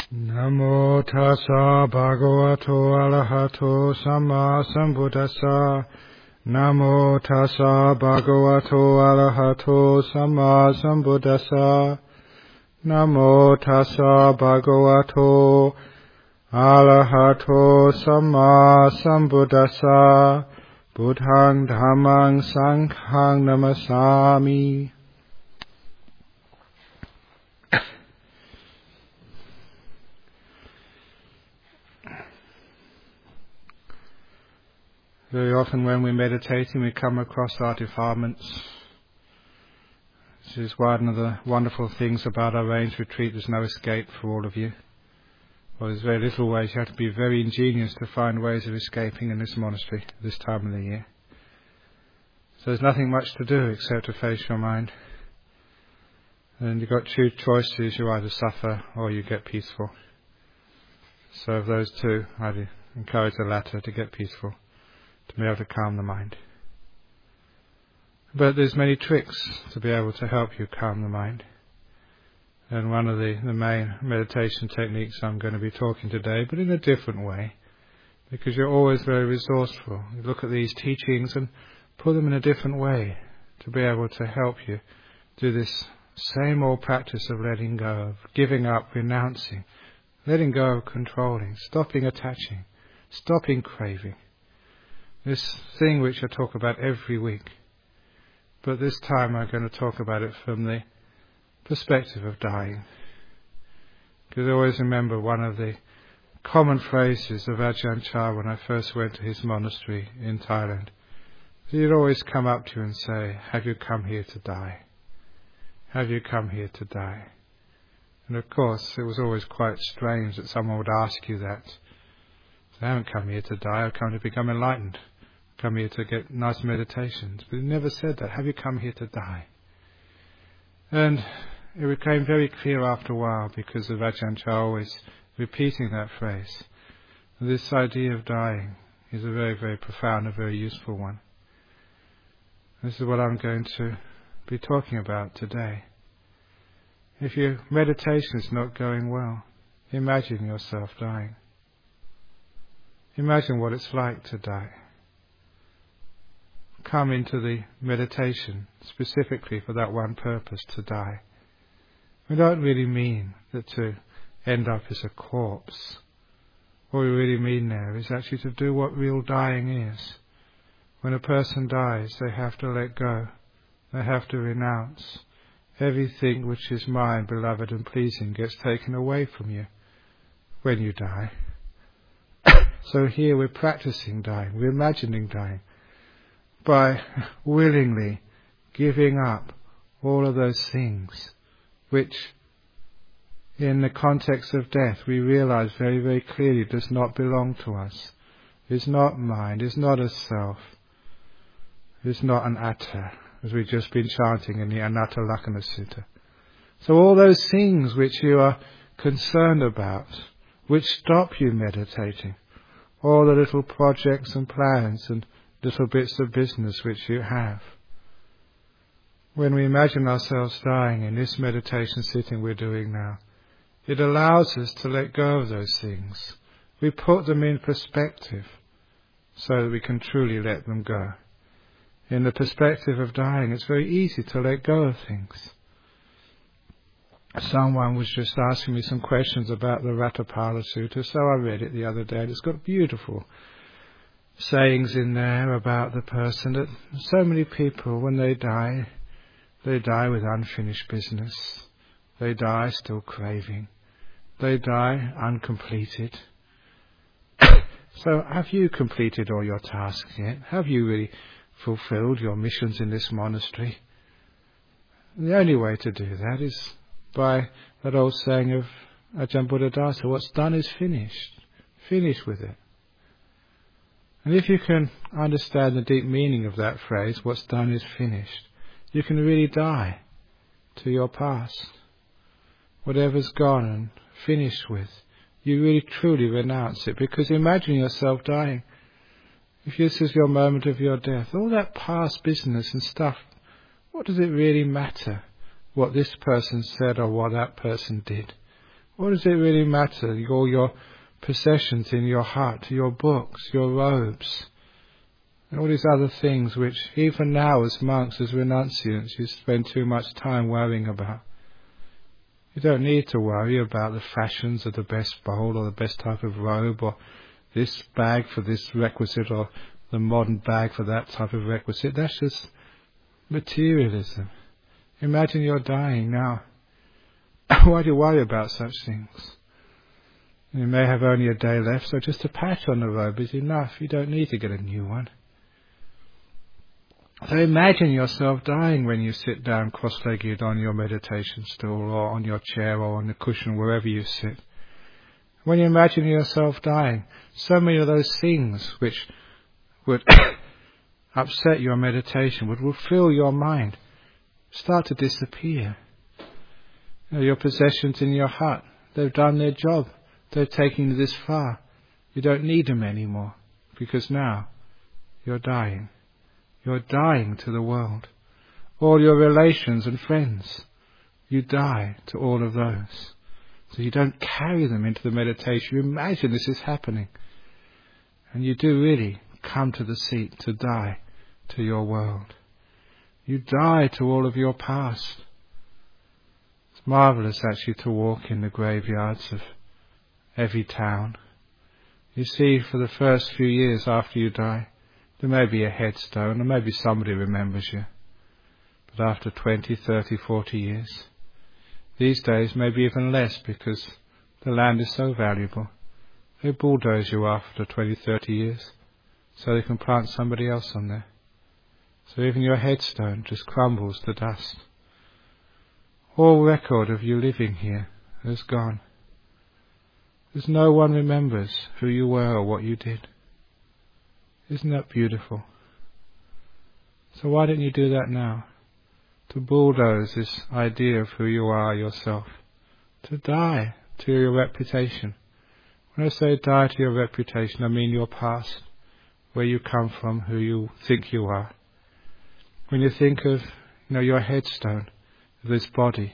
Namo tassa bhagavato arahato samma sambuddhassa. Namo tassa bhagavato arahato samma sambuddhassa. Namo tassa bhagavato arahato samma sambuddhassa. Buddhang dhammang sanghang namasami. Very often when we're meditating we come across our defilements. This is one of the wonderful things about our range retreat. There's no escape for all of you. Well, there's very little ways. You have to be very ingenious to find ways of escaping in this monastery this time of the year. So there's nothing much to do except to face your mind. And you've got two choices. You either suffer or you get peaceful. So of those two, I'd encourage the latter, to get peaceful, to be able to calm the mind. But there's many tricks to be able to help you calm the mind. And one of the main meditation techniques I'm going to be talking today, but in a different way, because you're always very resourceful. You look at these teachings and put them in a different way to be able to help you do this same old practice of letting go, of giving up, renouncing, letting go of controlling, stopping attaching, stopping craving. This thing which I talk about every week. But this time I'm going to talk about it from the perspective of dying. Because I always remember one of the common phrases of Ajahn Chah when I first went to his monastery in Thailand. He'd always come up to you and say, "Have you come here to die? Have you come here to die?" And of course it was always quite strange that someone would ask you that. I haven't come here to die, I've come to become enlightened. I've come here to get nice meditations. But he never said that. Have you come here to die? And it became very clear after a while, because of Ajahn Chah always repeating that phrase. This idea of dying is a very, very profound and very useful one. This is what I'm going to be talking about today. If your meditation is not going well, imagine yourself dying. Imagine what it's like to die. Come into the meditation specifically for that one purpose, to die. We don't really mean that to end up as a corpse. What we really mean there is actually to do what real dying is. When a person dies, they have to let go. They have to renounce. Everything which is mine, beloved and pleasing, gets taken away from you when you die. So here we're practicing dying, we're imagining dying, by willingly giving up all of those things which in the context of death we realize very, very clearly does not belong to us, is not mine, is not a self, is not an atta, as we've just been chanting in the Anatta Lakkhana Sutta. So all those things which you are concerned about, which stop you meditating, all the little projects and plans and little bits of business which you have. When we imagine ourselves dying in this meditation sitting we're doing now, it allows us to let go of those things. We put them in perspective so that we can truly let them go. In the perspective of dying, it's very easy to let go of things. Someone was just asking me some questions about the Ratthapala Sutta, so I read it the other day. It's got beautiful sayings in there about the person that so many people, when they die with unfinished business. They die still craving. They die uncompleted. So have you completed all your tasks yet? Have you really fulfilled your missions in this monastery? The only way to do that is by that old saying of Ajahn Buddhadasa, what's done is finished. Finish with it. And if you can understand the deep meaning of that phrase, what's done is finished, you can really die to your past. Whatever's gone and finished with, you really truly renounce it, because imagine yourself dying. If this is your moment of your death, all that past business and stuff, what does it really matter what this person said or what that person did? What does it really matter? All your possessions in your hut, your books, your robes, and all these other things which even now as monks, as renunciants, you spend too much time worrying about. You don't need to worry about the fashions of the best bowl or the best type of robe or this bag for this requisite or the modern bag for that type of requisite. That's just materialism. Imagine you're dying now. Why do you worry about such things? You may have only a day left, so just a patch on the robe is enough. You don't need to get a new one. So imagine yourself dying when you sit down cross-legged on your meditation stool or on your chair or on the cushion, wherever you sit. When you imagine yourself dying, so many of those things which would upset your meditation, would fill your mind, start to disappear. Your possessions in your hut, they've done their job. They've taken you this far. You don't need them anymore, because now you're dying. You're dying to the world. All your relations and friends, you die to all of those. So you don't carry them into the meditation. You imagine this is happening. And you do really come to the seat to die to your world. You die to all of your past. It's marvellous actually to walk in the graveyards of every town. You see, for the first few years after you die, there may be a headstone, or maybe somebody remembers you. But after 20, 30, 40 years, these days maybe even less, because the land is so valuable. They bulldoze you after 20, 30 years, so they can plant somebody else on there. So even your headstone just crumbles to dust. All record of you living here has gone. There's no one remembers who you were or what you did. Isn't that beautiful? So why don't you do that now? To bulldoze this idea of who you are yourself. To die to your reputation. When I say die to your reputation, I mean your past, where you come from, who you think you are. When you think of, your headstone, this body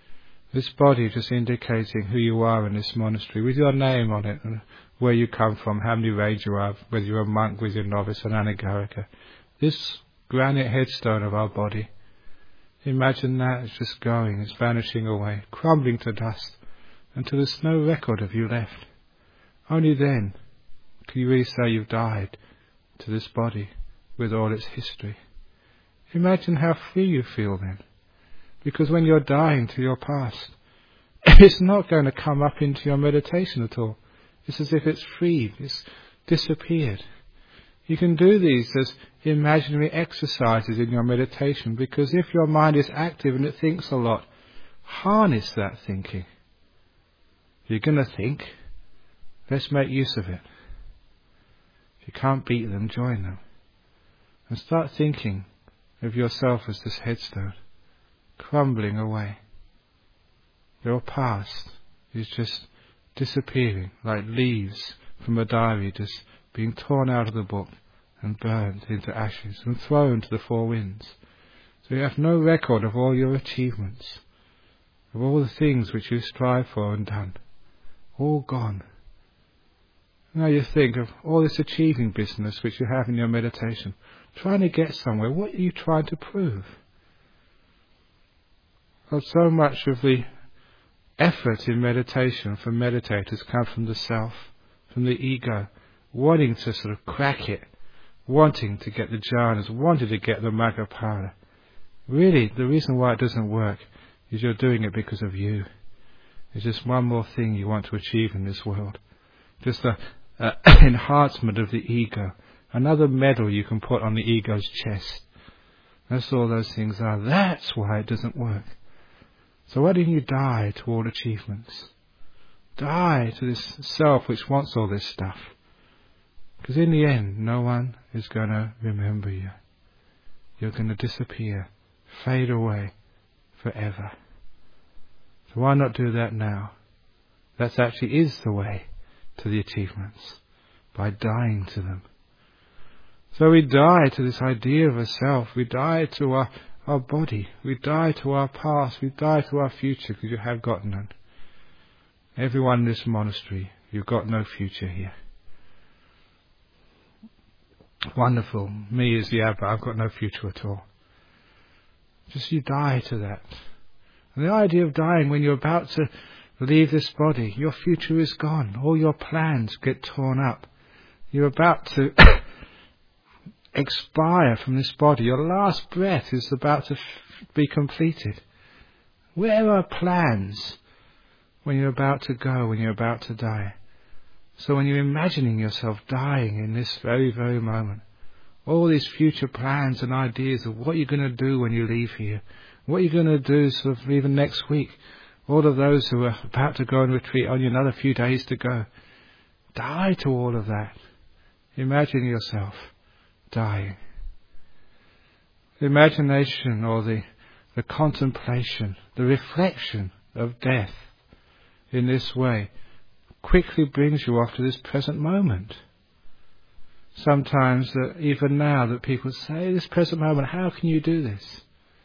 just indicating who you are in this monastery, with your name on it, and where you come from, how many rains you have, whether you're a monk, whether you're a novice, an anagarika. This granite headstone of our body, imagine that it's just going, it's vanishing away, crumbling to dust, until there's no record of you left. Only then can you really say you've died to this body with all its history. Imagine how free you feel then. Because when you're dying to your past, it's not going to come up into your meditation at all. It's as if it's freed, it's disappeared. You can do these as imaginary exercises in your meditation, because if your mind is active and it thinks a lot, harness that thinking. You're going to think, let's make use of it. If you can't beat them, join them. And start thinking of yourself as this headstone, crumbling away. Your past is just disappearing like leaves from a diary, just being torn out of the book and burned into ashes and thrown to the four winds. So you have no record of all your achievements, of all the things which you strive for and done. All gone. Now you think of all this achieving business which you have in your meditation, trying to get somewhere. What are you trying to prove? Well, so much of the effort in meditation for meditators comes from the self, from the ego, wanting to sort of crack it, wanting to get the jhanas, wanting to get the Maggapada. Really, the reason why it doesn't work is you're doing it because of you. It's just one more thing you want to achieve in this world. Just an enhancement of the ego. Another medal you can put on the ego's chest. That's all those things are. That's why it doesn't work. So why don't you die to all achievements? Die to this self which wants all this stuff. Because in the end, no one is going to remember you. You're going to disappear, fade away forever. So why not do that now? That actually is the way to the achievements, by dying to them. So we die to this idea of a self, we die to our body, we die to our past, we die to our future, because you have got none. Everyone in this monastery, you've got no future here. Wonderful. Me as the abbot, I've got no future at all. Just you die to that. And the idea of dying when you're about to leave this body, your future is gone. All your plans get torn up. You're about to expire from this body. Your last breath is about to be completed. Where are plans when you're about to go, when you're about to die? So when you're imagining yourself dying in this very, very moment, all these future plans and ideas of what you're going to do when you leave here, what you're going to do sort of even next week, all of those who are about to go and retreat, only another few days to go, die to all of that. Imagine yourself dying. The imagination or the contemplation, the reflection of death in this way quickly brings you off to this present moment. Sometimes, even now, that people say, this present moment, how can you do this?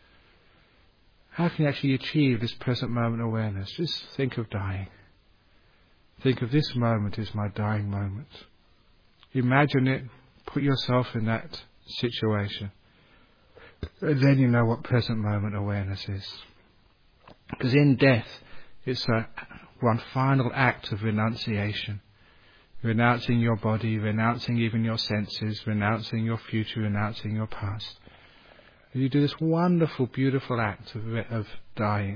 How can you actually achieve this present moment awareness? Just think of dying. Think of this moment as my dying moment. Imagine it, put yourself in that situation. And then you know what present moment awareness is. Because in death, it's one final act of renunciation. Renouncing your body, renouncing even your senses, renouncing your future, renouncing your past. You do this wonderful, beautiful act of dying.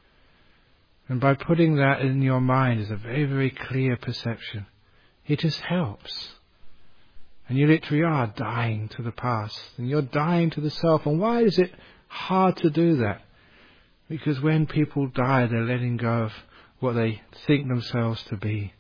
And by putting that in your mind as a very, very clear perception, it just helps. And you literally are dying to the past. And you're dying to the self. And why is it hard to do that? Because when people die, they're letting go of what they think themselves to be.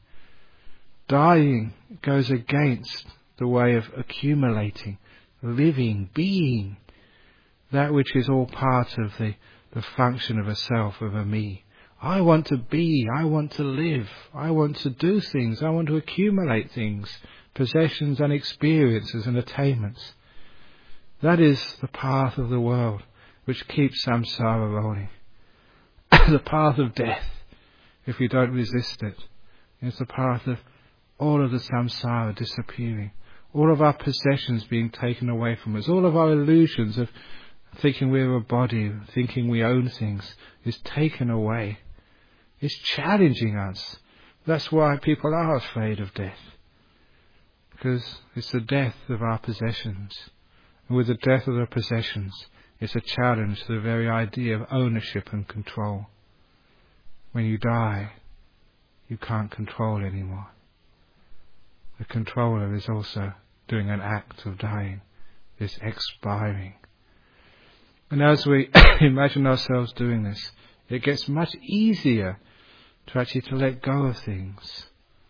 Dying goes against the way of accumulating, living, being, that which is all part of the function of a self, of a me. I want to be, I want to live, I want to do things, I want to accumulate things, possessions and experiences and attainments. That is the path of the world which keeps samsara rolling. The path of death, if we don't resist it, is the path of all of the samsara disappearing, all of our possessions being taken away from us, all of our illusions of thinking we're a body, thinking we own things, is taken away. It's challenging us. That's why people are afraid of death. Because it's the death of our possessions. And with the death of the possessions, it's a challenge to the very idea of ownership and control. When you die, you can't control anymore. The controller is also doing an act of dying, is expiring. And as we imagine ourselves doing this, it gets much easier to actually to let go of things.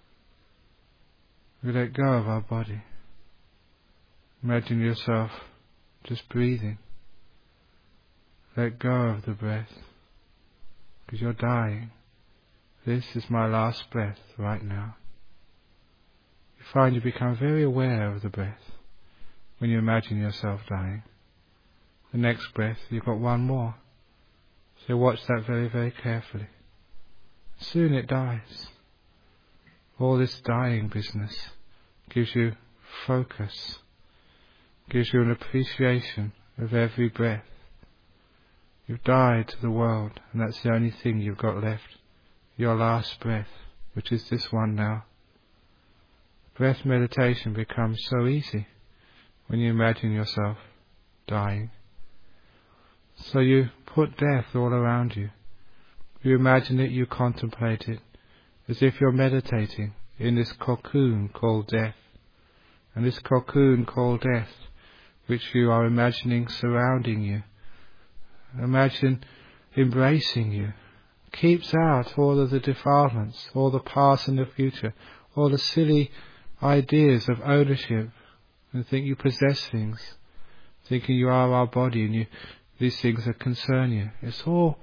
We let go of our body. Imagine yourself just breathing. Let go of the breath, because you're dying. This is my last breath right now. You find you become very aware of the breath when you imagine yourself dying. The next breath, you've got one more. So watch that very, very carefully. Soon it dies. All this dying business gives you focus, gives you an appreciation of every breath. You've died to the world, and that's the only thing you've got left. Your last breath, which is this one now. Breath meditation becomes so easy when you imagine yourself dying. So you put death all around you. You imagine it, you contemplate it, as if you're meditating in this cocoon called death. And this cocoon called death, which you are imagining surrounding you, imagine embracing you, keeps out all of the defilements, all the past and the future, all the silly ideas of ownership, and think you possess things, thinking you are our body and these things that concern you. It's all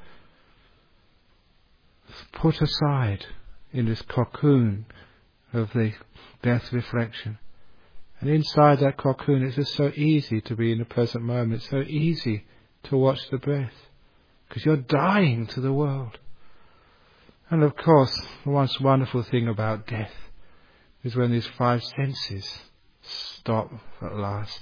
put aside in this cocoon of the death reflection. And inside that cocoon, it's just so easy to be in the present moment. It's so easy to watch the breath, because you're dying to the world. And of course, the most wonderful thing about death is when these five senses stop at last.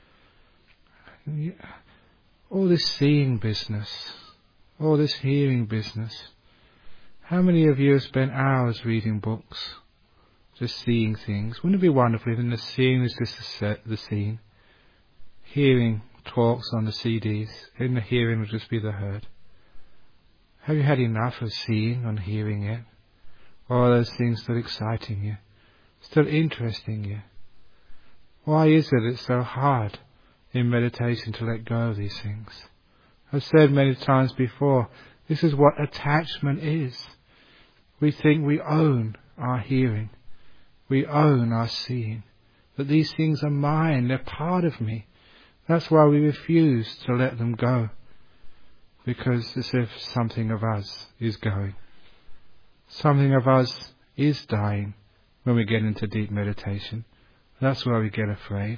All this seeing business, all this hearing business. How many of you have spent hours reading books, just seeing things? Wouldn't it be wonderful if the seeing is just the seen? Hearing talks on the CDs, and the hearing would just be the heard. Have you had enough of seeing and hearing yet? Or are those things still exciting you, still interesting you? Why is it it's so hard in meditation to let go of these things? I've said many times before, this is what attachment is. We think we own our hearing, we own our seeing, that these things are mine, they're part of me. That's why we refuse to let them go, because as if something of us is going. Something of us is dying when we get into deep meditation. That's why we get afraid.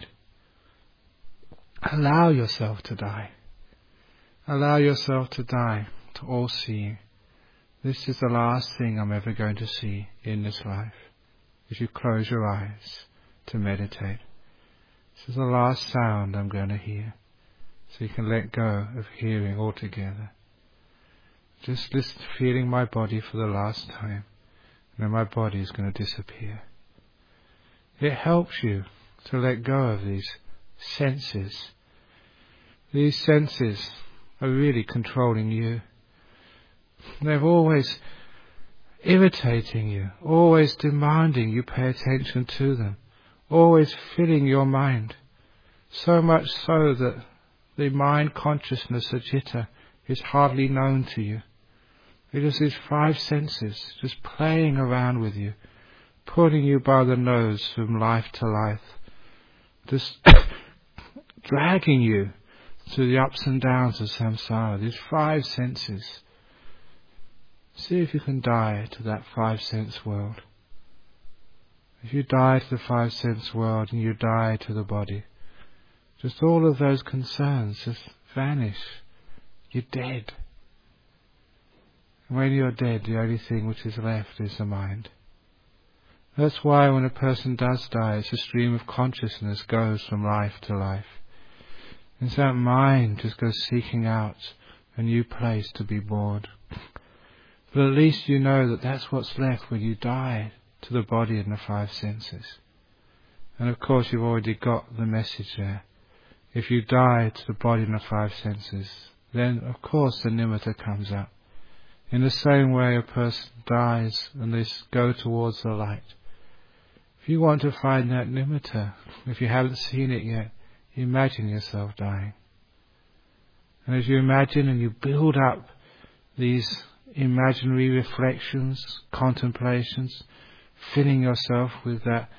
Allow yourself to die. Allow yourself to die to all seeing. This is the last thing I'm ever going to see in this life. As you close your eyes to meditate. This is the last sound I'm going to hear. So you can let go of hearing altogether. Just listen, feeling my body for the last time. And then my body is going to disappear. It helps you to let go of these senses. These senses are really controlling you. They're always irritating you, always demanding you pay attention to them, always filling your mind, so much so that the mind consciousness, the citta, is hardly known to you. It is these five senses just playing around with you, pulling you by the nose from life to life, just dragging you through the ups and downs of samsara, these five senses. See if you can die to that five sense world. If you die to the five sense world and you die to the body, just all of those concerns just vanish. You're dead. And when you're dead, the only thing which is left is the mind. That's why when a person does die, it's a stream of consciousness goes from life to life. And so that mind just goes seeking out a new place to be born. But at least you know that that's what's left when you die to the body and the five senses. And of course you've already got the message there. If you die to the body and the five senses, then of course the nimitta comes up. In the same way a person dies and they go towards the light. If you want to find that nimitta, if you haven't seen it yet, imagine yourself dying. And as you imagine and you build up these imaginary reflections, contemplations, filling yourself with that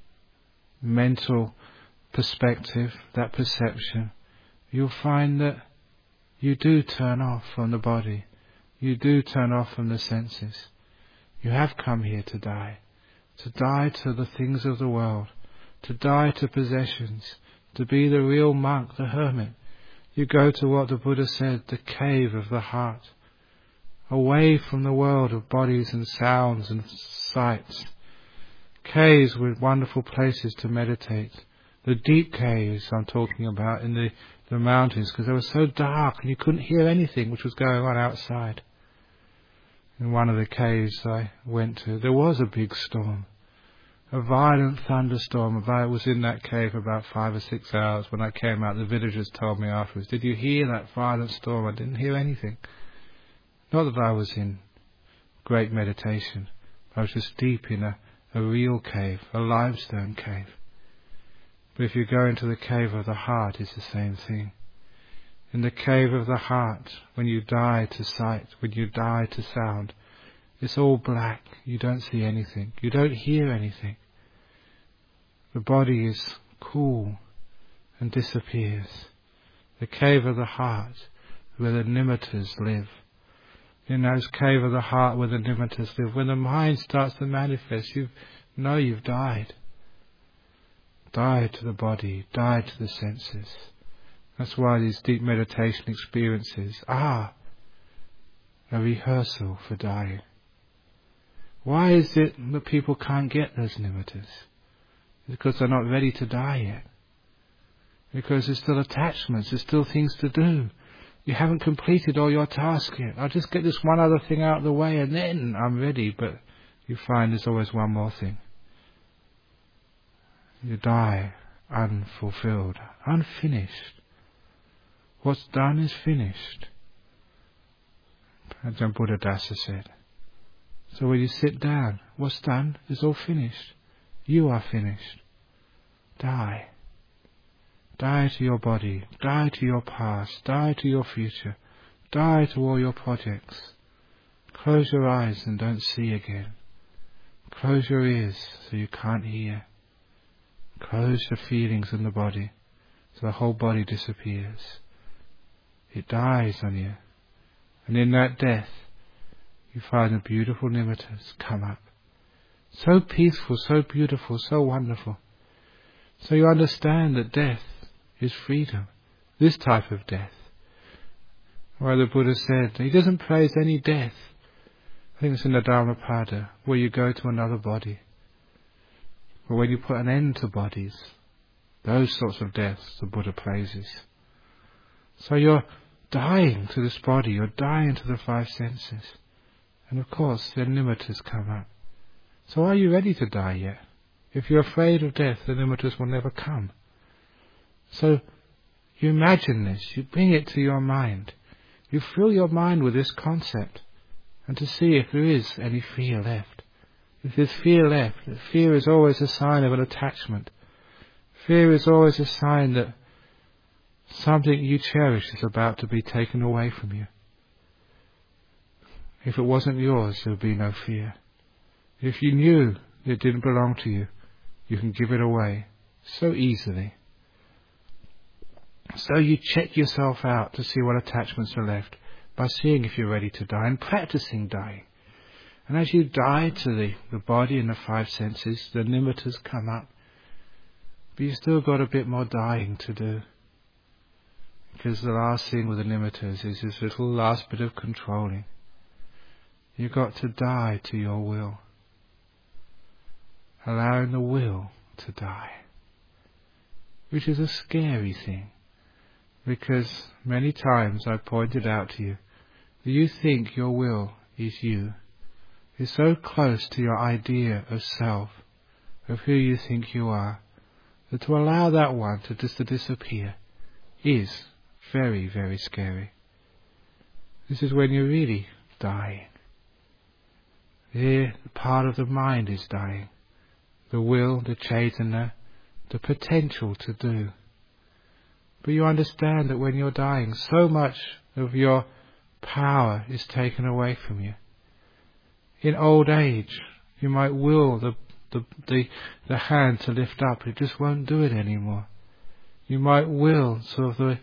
mental perspective, that perception, you'll find that you do turn off from the body. You do turn off from the senses. You have come here to die to the things of the world, to die to possessions, to be the real monk, the hermit. You go to what the Buddha said, the cave of the heart, away from the world of bodies and sounds and sights. Caves were wonderful places to meditate. The deep caves I'm talking about in the mountains, because they were so dark and you couldn't hear anything which was going on outside. In one of the caves I went to, there was a big storm, a violent thunderstorm. I was in that cave about 5 or 6 hours. When I came out, the villagers told me afterwards, "Did you hear that violent storm?" I didn't hear anything. Not that I was in great meditation. I was just deep in a real cave, a limestone cave. But if you go into the cave of the heart, it's the same thing. In the cave of the heart, when you die to sight, when you die to sound, it's all black. You don't see anything. You don't hear anything. The body is cool and disappears. The cave of the heart, where the nimittas live. In those cave of the heart where the nimittas live, when the mind starts to manifest, you know you've died. Died to the body, died to the senses. That's why these deep meditation experiences are a rehearsal for dying. Why is it that people can't get those nimittas? Because they're not ready to die yet. Because there's still attachments, there's still things to do. You haven't completed all your tasks yet. I'll just get this one other thing out of the way and then I'm ready. But you find there's always one more thing. You die unfulfilled, unfinished. What's done is finished. Ajahn Buddhadasa said. So when you sit down, what's done is all finished. You are finished. Die. Die to your body. Die to your past. Die to your future. Die to all your projects. Close your eyes and don't see again. Close your ears so you can't hear. Close the feelings in the body so the whole body disappears. It dies on you. And in that death, you find the beautiful nimittas come up. So peaceful, so beautiful, so wonderful. So you understand that death is freedom. This type of death. Where the Buddha said, he doesn't praise any death. I think it's in the Dhammapada, where you go to another body. But when you put an end to bodies, those sorts of deaths the Buddha praises. So you're dying to this body, you're dying to the five senses. And of course, the nimittas come up. So are you ready to die yet? If you're afraid of death, the nimittas will never come. So you imagine this, you bring it to your mind. You fill your mind with this concept, and to see if there is any fear left. If there's fear left, fear is always a sign of an attachment. Fear is always a sign that something you cherish is about to be taken away from you. If it wasn't yours, there would be no fear. If you knew it didn't belong to you, you can give it away so easily. So you check yourself out to see what attachments are left by seeing if you're ready to die and practicing dying. And as you die to the body and the five senses, the nimittas come up. But you've still got a bit more dying to do. Because the last thing with the nimittas is this little last bit of controlling. You've got to die to your will. Allowing the will to die. Which is a scary thing. Because many times I've pointed out to you that you think your will is you. Is so close to your idea of self, of who you think you are, that to allow that one to just to disappear is very, very scary. This is when you're really dying. Here, the part of the mind is dying. The will, the chaitana, the potential to do. But you understand that when you're dying, so much of your power is taken away from you. In old age, you might will the hand to lift up, it just won't do it anymore. You might will sort of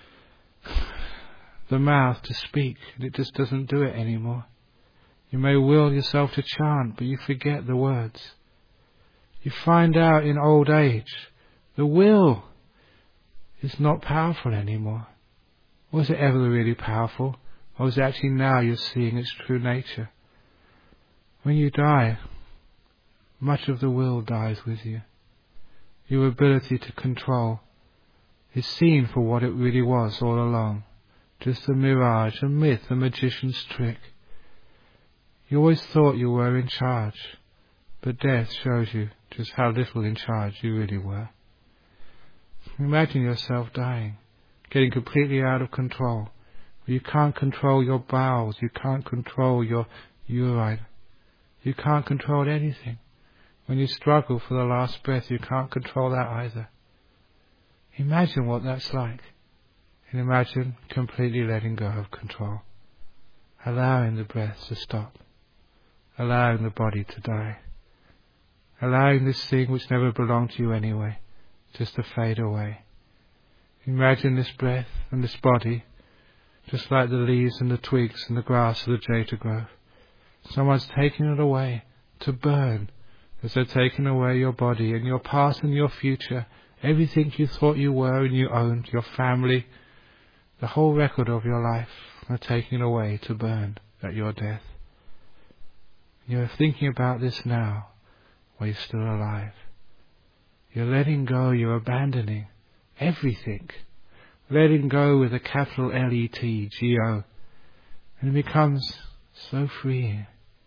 the mouth to speak, and it just doesn't do it anymore. You may will yourself to chant, but you forget the words. You find out in old age, the will is not powerful anymore. Was it ever really powerful? Or is it actually now you're seeing its true nature? When you die, much of the will dies with you. Your ability to control is seen for what it really was all along. Just a mirage, a myth, a magician's trick. You always thought you were in charge, but death shows you just how little in charge you really were. Imagine yourself dying, getting completely out of control. You can't control your bowels, you can't control your urine. You can't control anything. When you struggle for the last breath, you can't control that either. Imagine what that's like. And imagine completely letting go of control. Allowing the breath to stop. Allowing the body to die. Allowing this thing which never belonged to you anyway, just to fade away. Imagine this breath and this body, just like the leaves and the twigs and the grass of the Jeta grove. Someone's taking it away to burn, as they're taking away your body and your past and your future, everything you thought you were and you owned, your family, the whole record of your life, are taken away to burn at your death. You're thinking about this now, while you're still alive. You're letting go, you're abandoning everything. Letting go with a capital L-E-T-G-O. And it becomes so freeing.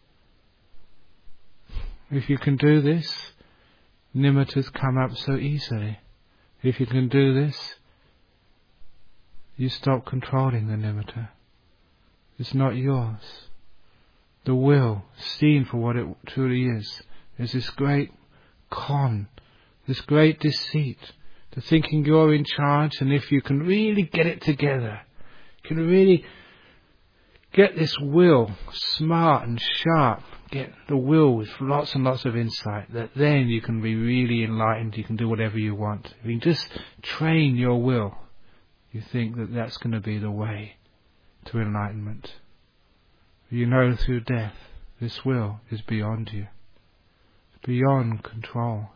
If you can do this, nimittas come up so easily. If you can do this, you stop controlling the nimitta. It's not yours. The will, seen for what it truly is this great con, this great deceit, the thinking you're in charge, and if you can really get it together, can really get this will smart and sharp, get the will with lots and lots of insight, that then you can be really enlightened, you can do whatever you want. If you can just train your will, you think that that's going to be the way to enlightenment. You know through death, this will is beyond you. It's beyond control.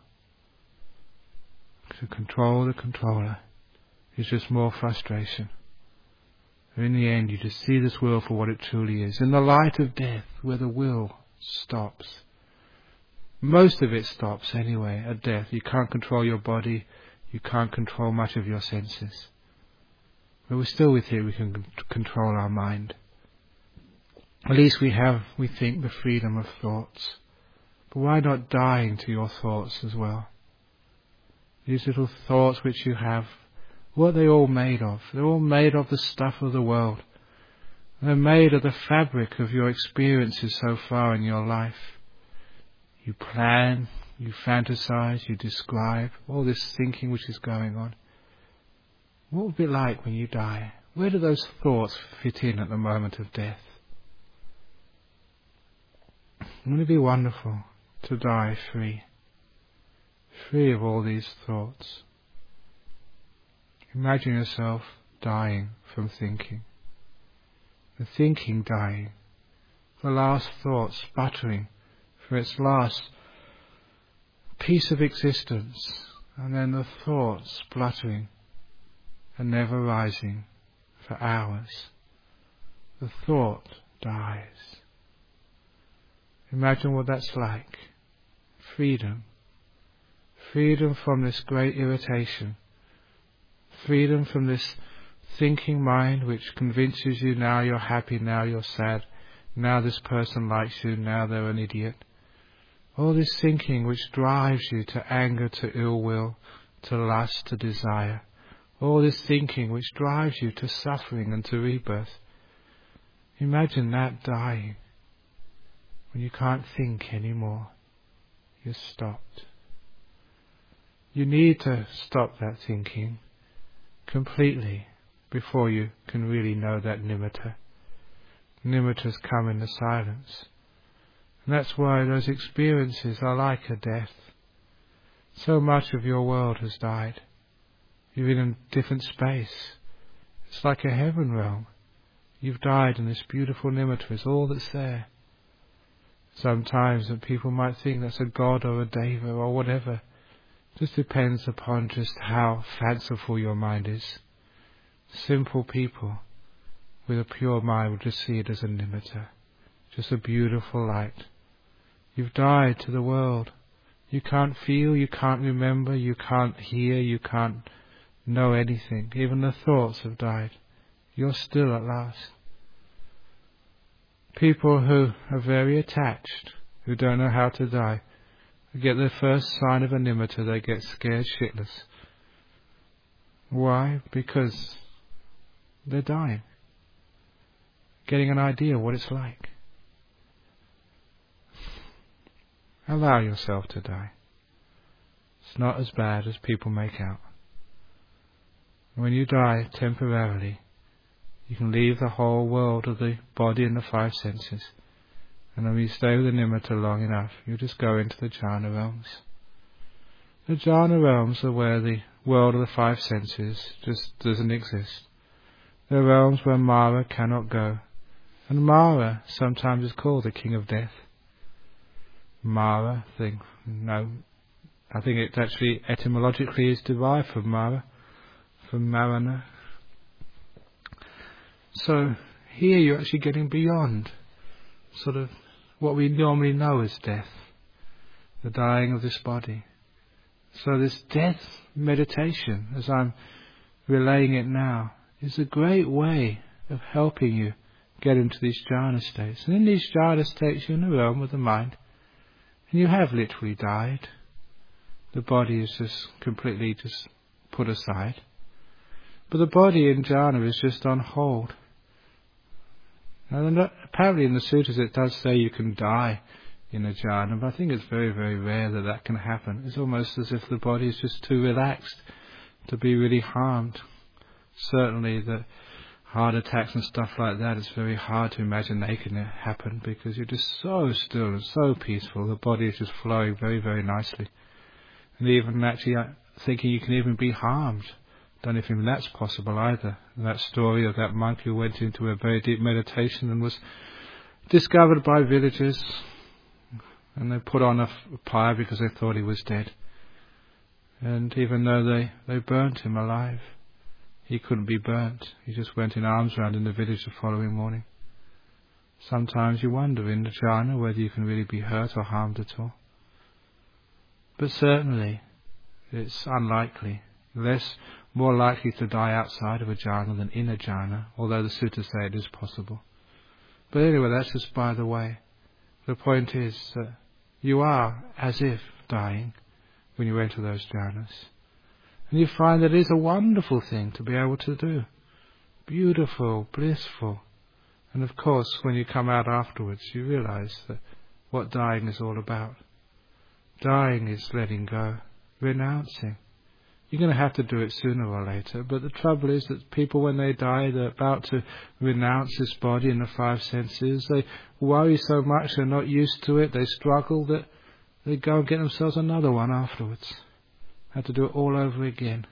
To control the controller is just more frustration. In the end, you just see this will for what it truly is. In the light of death, where the will stops. Most of it stops anyway at death. You can't control your body. You can't control much of your senses. But we're still with it. We can control our mind. At least we think, the freedom of thoughts. But why not dying to your thoughts as well? These little thoughts which you have, what are they all made of? They're all made of the stuff of the world. They're made of the fabric of your experiences so far in your life. You plan, you fantasize, you describe, all this thinking which is going on. What would it be like when you die? Where do those thoughts fit in at the moment of death? Wouldn't it be wonderful to die free? Free of all these thoughts. Imagine yourself dying from thinking. The thinking dying. The last thought sputtering for its last piece of existence. And then the thought spluttering and never rising for hours. The thought dies. Imagine what that's like. Freedom. Freedom from this great irritation. Freedom from this thinking mind which convinces you now you're happy, now you're sad, now this person likes you, now they're an idiot. All this thinking which drives you to anger, to ill will, to lust, to desire. All this thinking which drives you to suffering and to rebirth. Imagine that dying. When you can't think anymore. You're stopped. You need to stop that thinking completely before you can really know that nimitta. Nimittas come in the silence. And that's why those experiences are like a death. So much of your world has died. You're in a different space. It's like a heaven realm. You've died and this beautiful nimitta is all that's there. Sometimes that people might think that's a god or a deva or whatever. Just depends upon just how fanciful your mind is. Simple people with a pure mind will just see it as a nimitta, just a beautiful light. You've died to the world. You can't feel, you can't remember, you can't hear, you can't know anything. Even the thoughts have died. You're still at last. People who are very attached, who don't know how to die, get the first sign of a nimitta, they get scared shitless. Why? Because they're dying. Getting an idea of what it's like. Allow yourself to die. It's not as bad as people make out. When you die temporarily, you can leave the whole world of the body and the five senses. And when you stay with the nimitta long enough, you just go into the jhana realms. The jhana realms are where the world of the five senses just doesn't exist. They're realms where Mara cannot go. And Mara sometimes is called the king of death. Mara, I think it actually etymologically is derived from Mara, from Marana. So here you're actually getting beyond sort of what we normally know as death, the dying of this body. So this death meditation, as I'm relaying it now, is a great way of helping you get into these jhana states. And in these jhana states you're in the realm of the mind, and you have literally died. The body is just completely just put aside. But the body in jhana is just on hold. Now, apparently in the sutras it does say you can die in a jhana, but I think it's very, very rare that that can happen. It's almost as if the body is just too relaxed to be really harmed. Certainly the heart attacks and stuff like that, it's very hard to imagine they can happen because you're just so still and so peaceful. The body is just flowing very, very nicely. And even actually thinking you can even be harmed. Don't even think that's possible either. And that story of that monk who went into a very deep meditation and was discovered by villagers, and they put on a pyre because they thought he was dead. And even though they burnt him alive, he couldn't be burnt. He just went in arms round in the village the following morning. Sometimes you wonder in the jhana whether you can really be hurt or harmed at all. But certainly it's unlikely. More likely to die outside of a jhana than in a jhana, although the sutras say it is possible. But anyway, that's just by the way. The point is that you are as if dying when you enter those jhanas. And you find that it is a wonderful thing to be able to do. Beautiful, blissful. And of course, when you come out afterwards, you realize that what dying is all about. Dying is letting go, renouncing. You're going to have to do it sooner or later, but the trouble is that people, when they die, they're about to renounce this body and the five senses. They worry so much, they're not used to it, they struggle, that they go and get themselves another one afterwards. Have to do it all over again.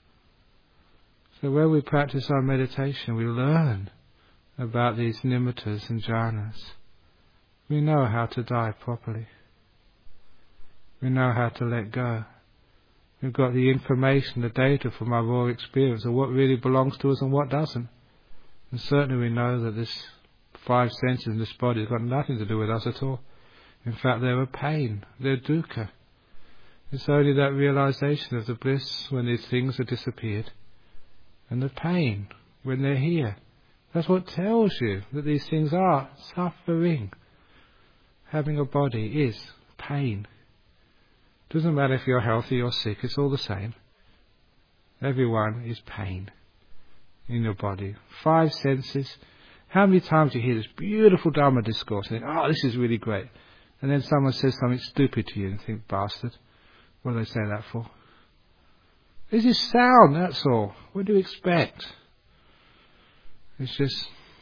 So when we practice our meditation, we learn about these nimittas and jhanas. We know how to die properly. We know how to let go. We've got the information, the data from our raw experience of what really belongs to us and what doesn't. And certainly we know that this five senses in this body has got nothing to do with us at all. In fact, they're a pain, they're dukkha. It's only that realization of the bliss when these things have disappeared, and the pain when they're here. That's what tells you that these things are suffering. Having a body is pain. Doesn't matter if you're healthy or sick, it's all the same. Everyone is pain in your body. Five senses. How many times do you hear this beautiful Dharma discourse and think, oh, this is really great. And then someone says something stupid to you and think, bastard, what do they say that for? This is sound, that's all. What do you expect? It's just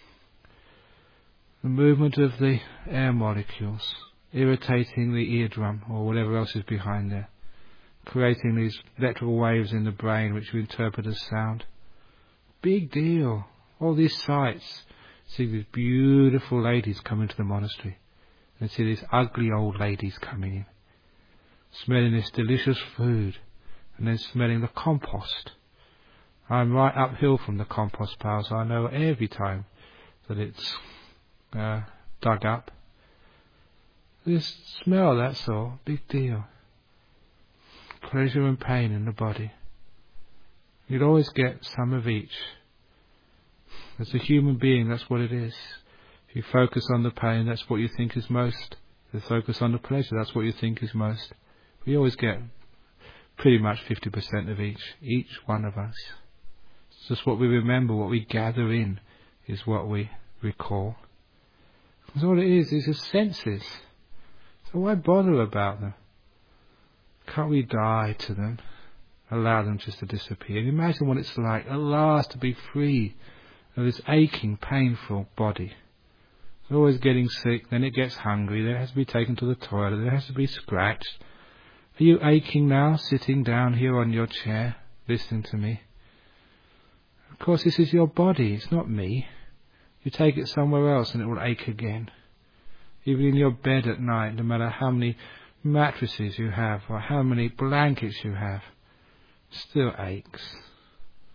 the movement of the air molecules irritating the eardrum or whatever else is behind there, creating these electrical waves in the brain which we interpret as sound. Big deal. All these sights. See these beautiful ladies come into the monastery, and see these ugly old ladies coming in, smelling this delicious food, and then smelling the compost. I'm right uphill from the compost pile, so I know every time that it's dug up. This smell, that's all. Big deal. Pleasure and pain in the body. You'd always get some of each. As a human being, that's what it is. If you focus on the pain, that's what you think is most. If you focus on the pleasure, that's what you think is most. We always get pretty much 50% of each one of us. It's just what we remember, what we gather in, is what we recall. Because all it is just senses. So why bother about them? Can't we die to them? Allow them just to disappear. And imagine what it's like at last to be free of this aching, painful body. It's always getting sick, then it gets hungry, then it has to be taken to the toilet, then it has to be scratched. Are you aching now, sitting down here on your chair, listening to me? Of course, this is your body, it's not me. You take it somewhere else and it will ache again. Even in your bed at night, no matter how many mattresses you have or how many blankets you have, it still aches.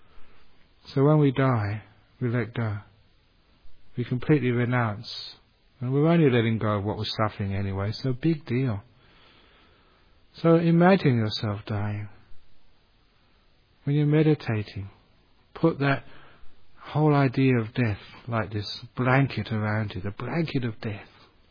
So when we die, we let go. We completely renounce And we're only letting go of what was suffering anyway, so big deal. So imagine yourself dying. When you're meditating, put that whole idea of death like this blanket around you, the blanket of death.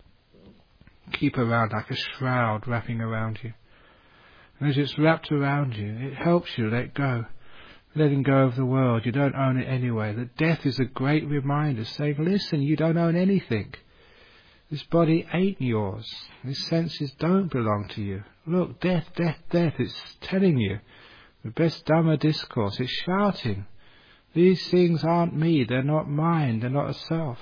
Keep around like a shroud wrapping around you. And as it's wrapped around you, it helps you let go. Letting go of the world, you don't own it anyway. That death is a great reminder, saying, listen, you don't own anything. This body ain't yours. These senses don't belong to you. Look, death, death, death, it's telling you. The best Dhamma discourse, it's shouting. These things aren't me, they're not mine, they're not a self.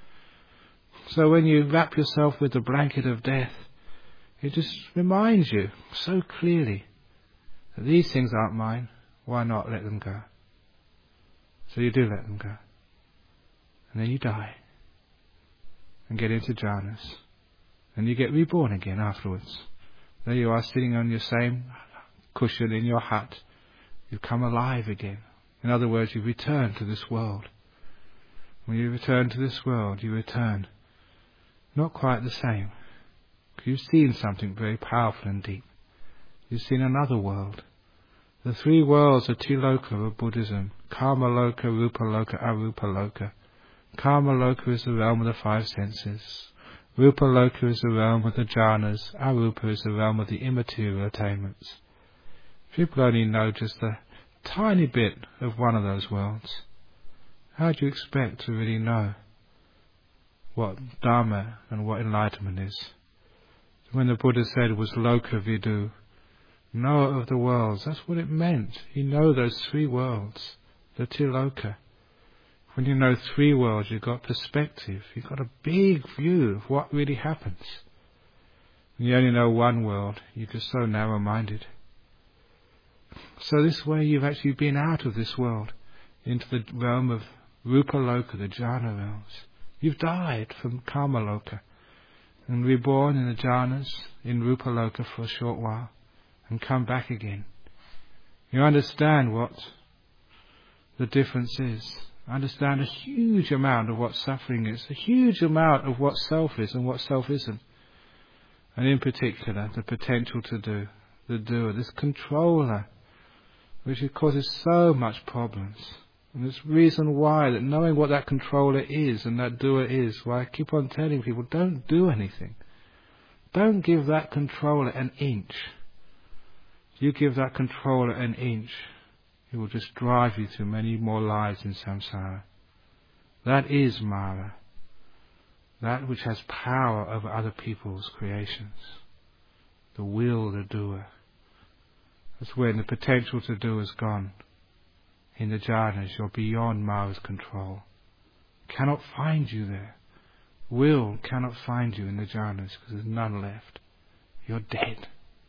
So when you wrap yourself with the blanket of death, it just reminds you so clearly that these things aren't mine. Why not let them go? So you do let them go. And then you die. And get into jhanas. And you get reborn again afterwards. There you are sitting on your same cushion in your hut. You've come alive again. In other words, you've returned to this world. When you return to this world, you return not quite the same. Because you've seen something very powerful and deep. You've seen another world. The three worlds of Tiloka of Buddhism, Kama Loka, Rupa Loka, Arupa Loka. Kama Loka is the realm of the five senses. Rupa Loka is the realm of the jhanas. Arupa is the realm of the immaterial attainments. People only know just a tiny bit of one of those worlds. How do you expect to really know what Dharma and what enlightenment is? When the Buddha said it was Loka Vidu, knower of the worlds, that's what it meant. You know those three worlds, the Tiloka. When you know three worlds, you've got perspective. You've got a big view of what really happens. When you only know one world, you're just so narrow-minded. So this way you've actually been out of this world, into the realm of Rupa Loka, the jhana realms. You've died from Kama Loka, and reborn in the jhanas, in Rupa Loka for a short while, and come back again. You understand what the difference is. Understand a huge amount of what suffering is, a huge amount of what self is and what self isn't. And in particular, the potential to do, the doer, this controller, which causes so much problems. And this reason why, that knowing what that controller is and that doer is, why I keep on telling people, don't do anything. Don't give that controller an inch. You give that controller an inch, it will just drive you through many more lives in samsara. That is Mara. That which has power over other people's creations. The will, the doer. That's when the potential to do is gone. In the jhanas, you're beyond Mara's control. Cannot find you there. Will cannot find you in the jhanas because there's none left. You're dead.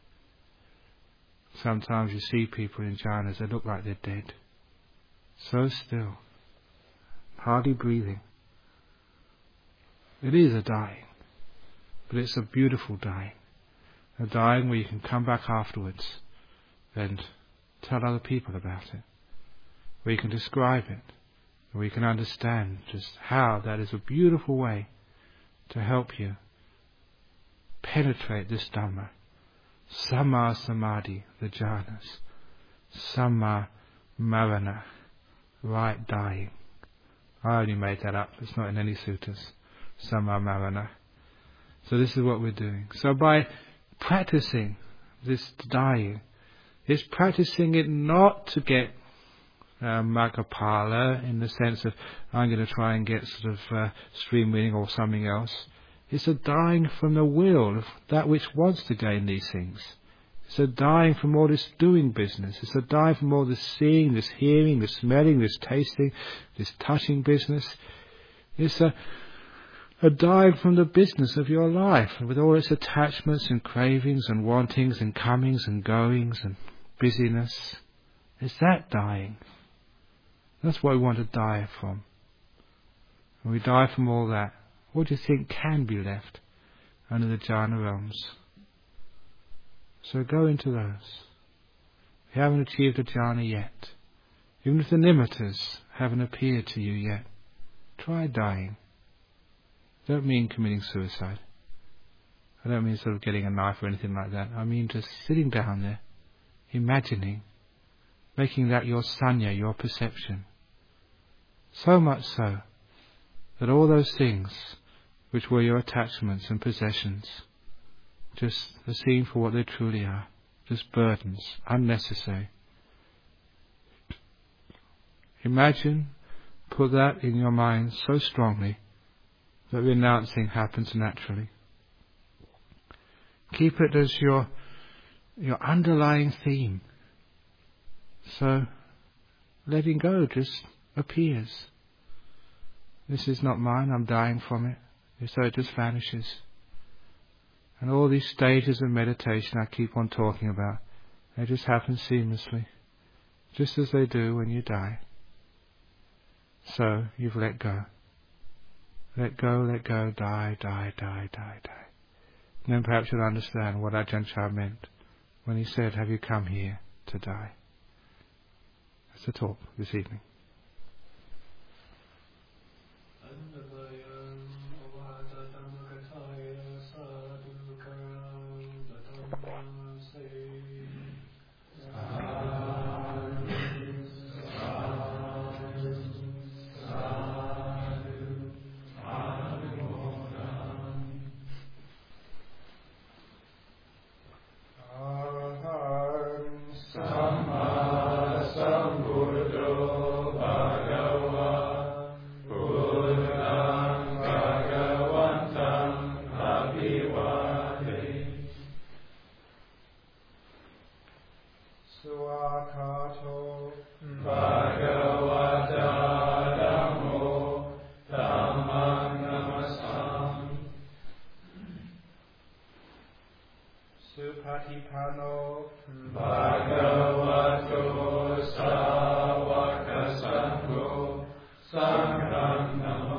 Sometimes you see people in jhanas, they look like they're dead. So still. Hardly breathing. It is a dying. But it's a beautiful dying. A dying where you can come back afterwards and tell other people about it. Where you can describe it. Where you can understand just how that is a beautiful way to help you penetrate this Dhamma. Samma Samadhi, the jhanas. Samma Marana, right dying. I only made that up, it's not in any suttas. Samma Marana. So this is what we're doing. So by practicing this dying, it's practicing it not to get Maggapala in the sense of I'm going to try and get sort of stream reading or something else. It's a dying from the will of that which wants to gain these things. It's a dying from all this doing business. It's a dying from all this seeing, this hearing, this smelling, this tasting, this touching business. It's a dying from the business of your life, with all its attachments and cravings and wantings and comings and goings and busyness. It's that dying. That's what we want to die from. When we die from all that, what do you think can be left under the jhana realms? So go into those. If you haven't achieved a jhana yet, even if the nimittas haven't appeared to you yet, try dying. I don't mean committing suicide. I don't mean sort of getting a knife or anything like that. I mean just sitting down there, imagining, making that your sanya, your perception. So much so that all those things which were your attachments and possessions just are seen for what they truly are, just burdens, unnecessary. Imagine, put that in your mind so strongly that renouncing happens naturally. Keep it as your underlying theme. So letting go just appears. This is not mine, I'm dying from it. So it just vanishes. And all these stages of meditation I keep on talking about, they just happen seamlessly, just as they do when you die. So you've let go. Let go, die, die, die, die, die. And then perhaps you'll understand what Ajahn Chah meant when he said, have you come here to die? That's the talk this evening. Bhagavato Sāvaka Saṅgham